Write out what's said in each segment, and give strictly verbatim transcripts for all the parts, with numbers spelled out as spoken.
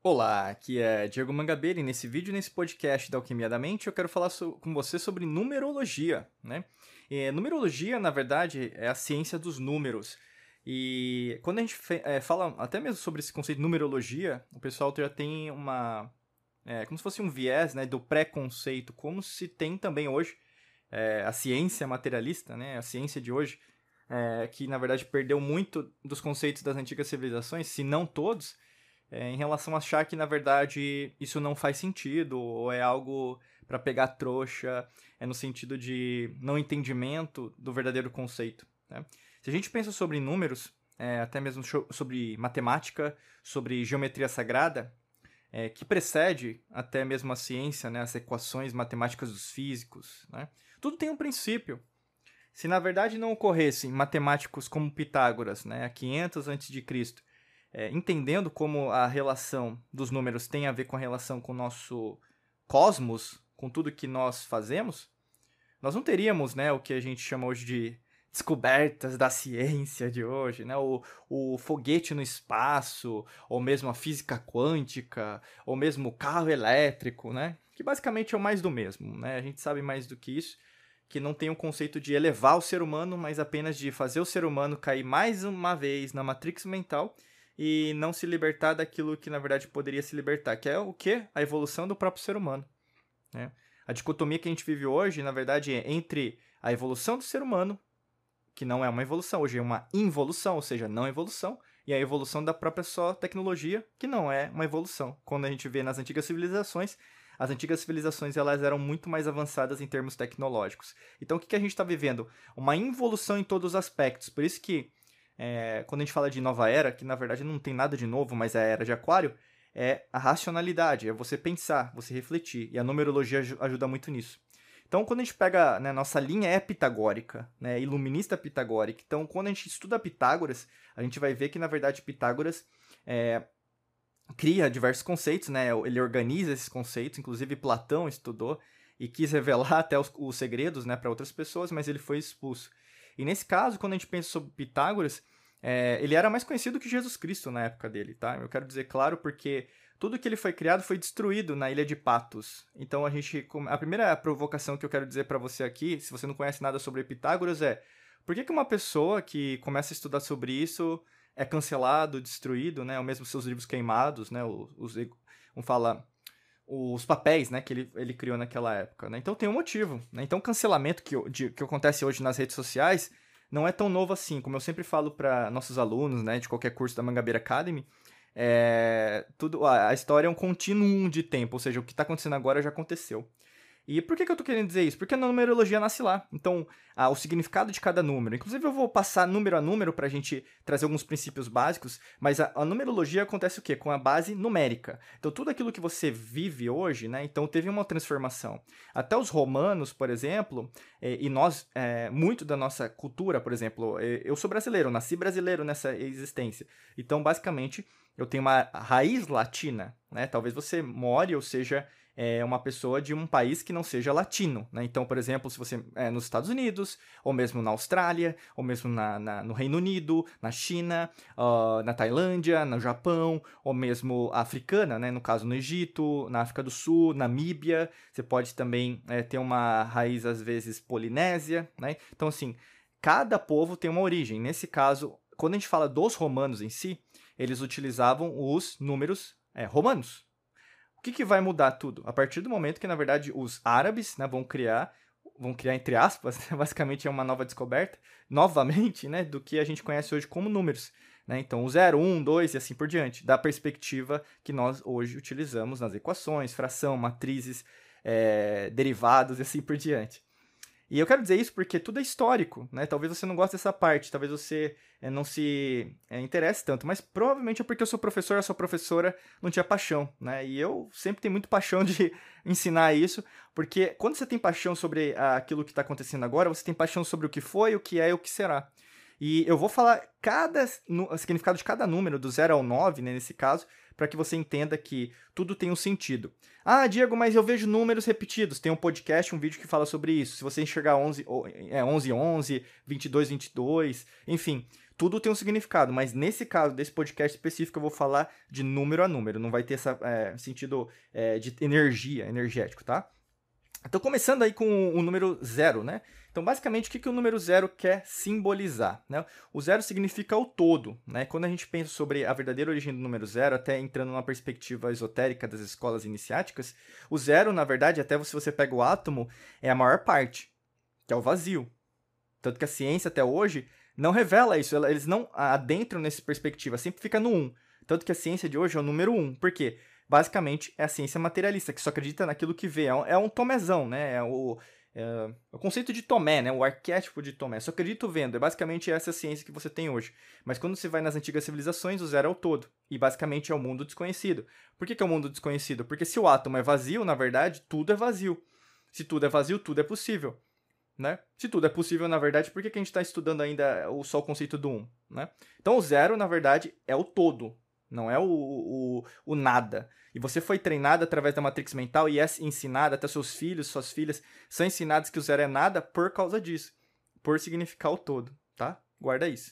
Olá, aqui é Diego Mangabeira e nesse vídeo, nesse podcast da Alquimia da Mente, eu quero falar so- com você sobre numerologia, né? E, numerologia, na verdade, é a ciência dos números. E quando a gente fe- é, fala até mesmo sobre esse conceito de numerologia, o pessoal já tem uma... É, como se fosse um viés, né, do preconceito, como se tem também hoje é, a ciência materialista, né, a ciência de hoje, é, que na verdade perdeu muito dos conceitos das antigas civilizações, se não todos, é, em relação a achar que, na verdade, isso não faz sentido, ou é algo para pegar trouxa, é no sentido de não entendimento do verdadeiro conceito. Né? Se a gente pensa sobre números, é, até mesmo sobre matemática, sobre geometria sagrada, é, que precede até mesmo a ciência, né, as equações matemáticas dos físicos, né? Tudo tem um princípio. Se na verdade não ocorressem matemáticos como Pitágoras, né, há quinhentos antes de Cristo, é, entendendo como a relação dos números tem a ver com a relação com o nosso cosmos, com tudo que nós fazemos, nós não teríamos, né, o que a gente chama hoje de descobertas da ciência de hoje, né, o, o foguete no espaço, ou mesmo a física quântica, ou mesmo o carro elétrico, né, que basicamente é o mais do mesmo, né, a gente sabe mais do que isso, que não tem o conceito de elevar o ser humano, mas apenas de fazer o ser humano cair mais uma vez na matrix mental e não se libertar daquilo que na verdade poderia se libertar, que é o quê? A evolução do próprio ser humano, né? A dicotomia que a gente vive hoje, na verdade, é entre a evolução do ser humano, que não é uma evolução, hoje é uma involução, ou seja, não evolução, e a evolução da própria só tecnologia, que não é uma evolução. Quando a gente vê nas antigas civilizações, as antigas civilizações elas eram muito mais avançadas em termos tecnológicos. Então, o que, que a gente está vivendo? Uma involução em todos os aspectos. Por isso que, é, quando a gente fala de nova era, que na verdade não tem nada de novo, mas é a era de Aquário, é a racionalidade, é você pensar, você refletir. E a numerologia ajuda muito nisso. Então, quando a gente pega, né, nossa linha é pitagórica, né, iluminista pitagórica. Então, quando a gente estuda Pitágoras, a gente vai ver que, na verdade, Pitágoras é, cria diversos conceitos, né, ele organiza esses conceitos, inclusive Platão estudou e quis revelar até os, os segredos, né, para outras pessoas, mas ele foi expulso. E nesse caso, quando a gente pensa sobre Pitágoras, é, ele era mais conhecido que Jesus Cristo na época dele, tá? Eu quero dizer claro porque tudo que ele foi criado foi destruído na ilha de Patos. Então a gente, a primeira provocação que eu quero dizer para você aqui, se você não conhece nada sobre Pitágoras, é por que, que uma pessoa que começa a estudar sobre isso é cancelado, destruído, né? Ou mesmo seus livros queimados, né? Os, os vamos falar os papéis, né, que ele, ele criou naquela época, né? Então tem um motivo, né? Então o cancelamento que, de, que acontece hoje nas redes sociais não é tão novo assim, como eu sempre falo para nossos alunos, né, de qualquer curso da Mangabeira Academy, é, tudo, a, a história é um contínuo de tempo, ou seja, o que está acontecendo agora já aconteceu. E por que, que eu tô querendo dizer isso? Porque a numerologia nasce lá. Então, ah, o significado de cada número. Inclusive, eu vou passar número a número pra gente trazer alguns princípios básicos, mas a, a numerologia acontece o quê? Com a base numérica. Então, tudo aquilo que você vive hoje, né? Então, teve uma transformação. Até os romanos, por exemplo, eh, e nós, eh, muito da nossa cultura, por exemplo, eh, eu sou brasileiro, eu nasci brasileiro nessa existência. Então, basicamente, eu tenho uma raiz latina, né? Talvez você more ou seja é uma pessoa de um país que não seja latino, né? Então, por exemplo, se você é nos Estados Unidos, ou mesmo na Austrália, ou mesmo na, na, no Reino Unido, na China, uh, na Tailândia, no Japão, ou mesmo africana, né? No caso, no Egito, na África do Sul, Namíbia, você pode também é, ter uma raiz, às vezes, polinésia, né? Então, assim, cada povo tem uma origem. Nesse caso, quando a gente fala dos romanos em si, eles utilizavam os números é, romanos. O que, que vai mudar tudo? A partir do momento que, na verdade, os árabes, né, vão criar, vão criar entre aspas, basicamente é uma nova descoberta, novamente, né, do que a gente conhece hoje como números. Né? Então, o zero, um, dois e assim por diante, da perspectiva que nós hoje utilizamos nas equações, fração, matrizes, é, derivados e assim por diante. E eu quero dizer isso porque tudo é histórico, né? Talvez você não goste dessa parte, talvez você é, não se é, interesse tanto, mas provavelmente é porque o seu professor, a sua professora não tinha paixão, né? E eu sempre tenho muito paixão de ensinar isso, porque quando você tem paixão sobre aquilo que está acontecendo agora, você tem paixão sobre o que foi, o que é e o que será. E eu vou falar cada o significado de cada número, do zero ao nove, né, nesse caso, para que você entenda que tudo tem um sentido. Ah, Diego, mas eu vejo números repetidos. Tem um podcast, um vídeo que fala sobre isso. Se você enxergar onze, é, onze, onze, vinte e dois, vinte e dois, enfim, tudo tem um significado. Mas nesse caso, desse podcast específico, eu vou falar de número a número. Não vai ter esse é, sentido é, de energia, energético, tá? Então, começando aí com o número zero, né? Então, basicamente, o que, que o número zero quer simbolizar, né? O zero significa o todo, né? Quando a gente pensa sobre a verdadeira origem do número zero, até entrando numa perspectiva esotérica das escolas iniciáticas, o zero, na verdade, até se você pega o átomo, é a maior parte, que é o vazio. Tanto que a ciência, até hoje, não revela isso. Eles não adentram nessa perspectiva, sempre fica no um. Tanto que a ciência de hoje é o número um. Por quê? Basicamente, é a ciência materialista, que só acredita naquilo que vê. É um, é um Tomézão, né? É o, é o conceito de Tomé, né? O arquétipo de Tomé. Só acredito vendo. É basicamente essa ciência que você tem hoje. Mas quando você vai nas antigas civilizações, o zero é o todo. E basicamente é o mundo desconhecido. Por que, que é o mundo desconhecido? Porque se o átomo é vazio, na verdade, tudo é vazio. Se tudo é vazio, tudo é possível. Né? Se tudo é possível, na verdade, por que, que a gente está estudando ainda o, só o conceito do um? Né? Então, o zero, na verdade, é o todo. Não é o, o, o nada. E você foi treinado através da Matrix Mental e é ensinado, até seus filhos, suas filhas, são ensinados que o zero é nada por causa disso. Por significar o todo, tá? Guarda isso.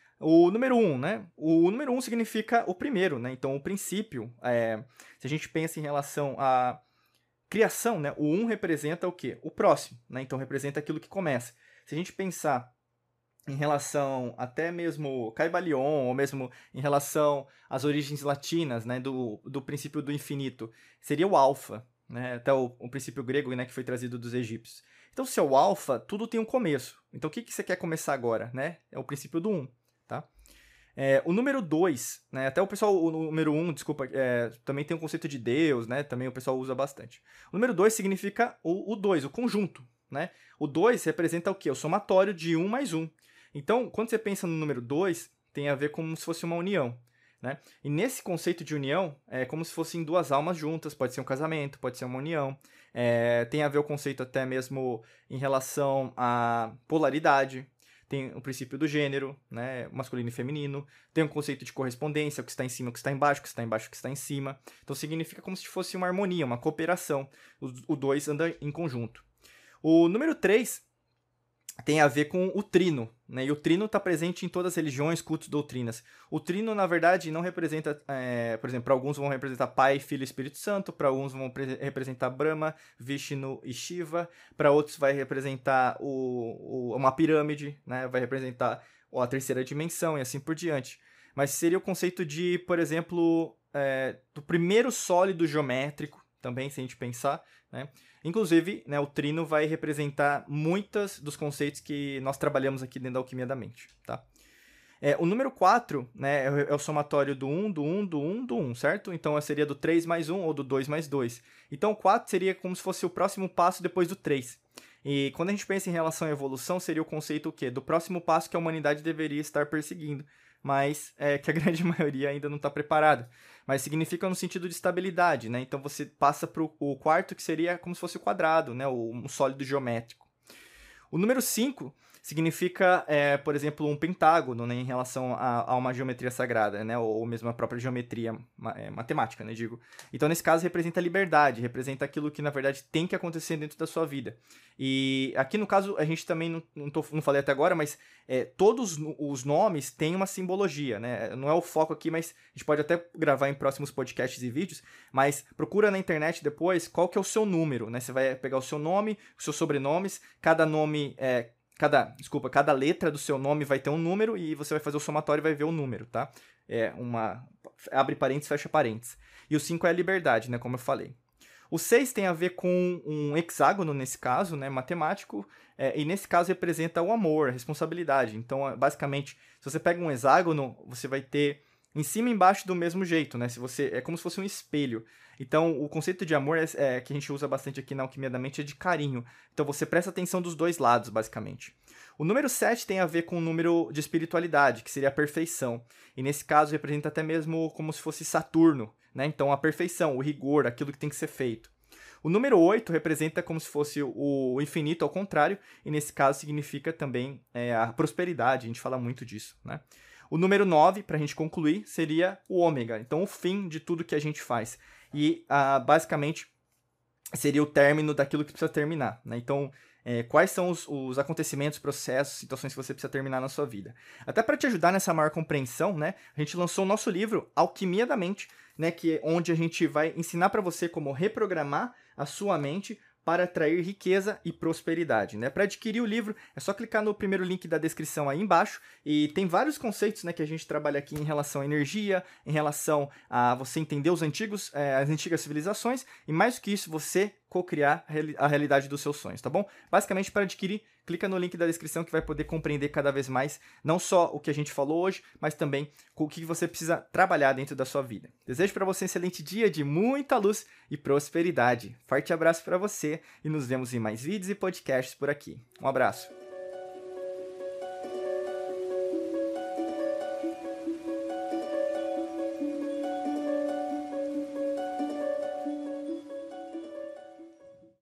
O número um, né? O número um significa o primeiro, né? Então, o princípio, é, se a gente pensa em relação à criação, né? O um representa o quê? O próximo, né? Então, representa aquilo que começa. Se a gente pensar em relação até mesmo Caibalion, ou mesmo em relação às origens latinas, né, do, do princípio do infinito, seria o alfa, né, até o, o princípio grego, né, que foi trazido dos egípcios. Então, se é o alfa, tudo tem um começo. Então, o que, que você quer começar agora? Né? É o princípio do um. Tá? É, o número dois, né, até o pessoal, o número um, desculpa, é, também tem o conceito de Deus, né, também o pessoal usa bastante. O número dois significa o dois, o, o conjunto. Né? O dois representa o quê? O somatório de um mais um. Então, quando você pensa no número dois, tem a ver como se fosse uma união. Né? E nesse conceito de união, é como se fossem duas almas juntas, pode ser um casamento, pode ser uma união. É, tem a ver o conceito até mesmo em relação à polaridade. Tem o princípio do gênero, né? Masculino e feminino. Tem o conceito de correspondência, o que está em cima, o que está embaixo, o que está embaixo, o que está em cima. Então, significa como se fosse uma harmonia, uma cooperação. O dois anda em conjunto. O número três tem a ver com o trino, né? E o trino está presente em todas as religiões, cultos, doutrinas. O trino, na verdade, não representa, é, por exemplo, para alguns vão representar Pai, Filho e Espírito Santo, para alguns vão representar Brahma, Vishnu e Shiva, para outros vai representar o, o, uma pirâmide, né? Vai representar a terceira dimensão e assim por diante. Mas seria o conceito de, por exemplo, é, do primeiro sólido geométrico, também, se a gente pensar, né? Inclusive, né, o trino vai representar muitos dos conceitos que nós trabalhamos aqui dentro da Alquimia da Mente. Tá? É, o número quatro, né, é o somatório do um, do um, do um, do um, certo? Então, seria do três mais um ou do dois mais dois. Então, o quatro seria como se fosse o próximo passo depois do três. E quando a gente pensa em relação à evolução, seria o conceito o quê? Do próximo passo que a humanidade deveria estar perseguindo, mas é, que a grande maioria ainda não está preparada. Mas significa no sentido de estabilidade, né? Então você passa para o quarto, que seria como se fosse o quadrado, né? O, um sólido geométrico. O número cinco significa, é, por exemplo, um pentágono, né, em relação a, a uma geometria sagrada, né, ou mesmo a própria geometria é, matemática, né, digo. Então, nesse caso, representa a liberdade, representa aquilo que, na verdade, tem que acontecer dentro da sua vida. E aqui, no caso, a gente também, não, não, tô, não falei até agora, mas é, todos os nomes têm uma simbologia, né, não é o foco aqui, mas a gente pode até gravar em próximos podcasts e vídeos, mas procura na internet depois qual que é o seu número, né, você vai pegar o seu nome, os seus sobrenomes, cada nome é Cada, desculpa, cada letra do seu nome vai ter um número e você vai fazer o somatório e vai ver o número, tá? É uma... Abre parênteses, fecha parênteses. E o cinco é a liberdade, né? Como eu falei. O seis tem a ver com um hexágono, nesse caso, né? Matemático. É, e nesse caso representa o amor, a responsabilidade. Então, basicamente, se você pega um hexágono, você vai ter em cima e embaixo do mesmo jeito, né? Se você, é como se fosse um espelho. Então, o conceito de amor é, é, que a gente usa bastante aqui na Alquimia da Mente é de carinho. Então, você presta atenção dos dois lados, basicamente. O número sete tem a ver com o número de espiritualidade, que seria a perfeição. E, nesse caso, representa até mesmo como se fosse Saturno, né? Então, a perfeição, o rigor, aquilo que tem que ser feito. O número oito representa como se fosse o infinito ao contrário, e, nesse caso, significa também é, a prosperidade. A gente fala muito disso, né? O número nove, para a gente concluir, seria o ômega, então o fim de tudo que a gente faz. E ah, basicamente seria o término daquilo que precisa terminar, né? Então, é, quais são os, os acontecimentos, processos, situações que você precisa terminar na sua vida. Até para te ajudar nessa maior compreensão, né, a gente lançou o nosso livro Alquimia da Mente, né, que é onde a gente vai ensinar para você como reprogramar a sua mente para atrair riqueza e prosperidade, né? Para adquirir o livro, é só clicar no primeiro link da descrição aí embaixo e tem vários conceitos, né, que a gente trabalha aqui em relação à energia, em relação a você entender os antigos, é, as antigas civilizações e mais do que isso, você co-criar a realidade dos seus sonhos, tá bom? Basicamente, para adquirir, clica no link da descrição que vai poder compreender cada vez mais, não só o que a gente falou hoje, mas também com o que você precisa trabalhar dentro da sua vida. Desejo para você um excelente dia de muita luz e prosperidade. Forte abraço para você e nos vemos em mais vídeos e podcasts por aqui. Um abraço.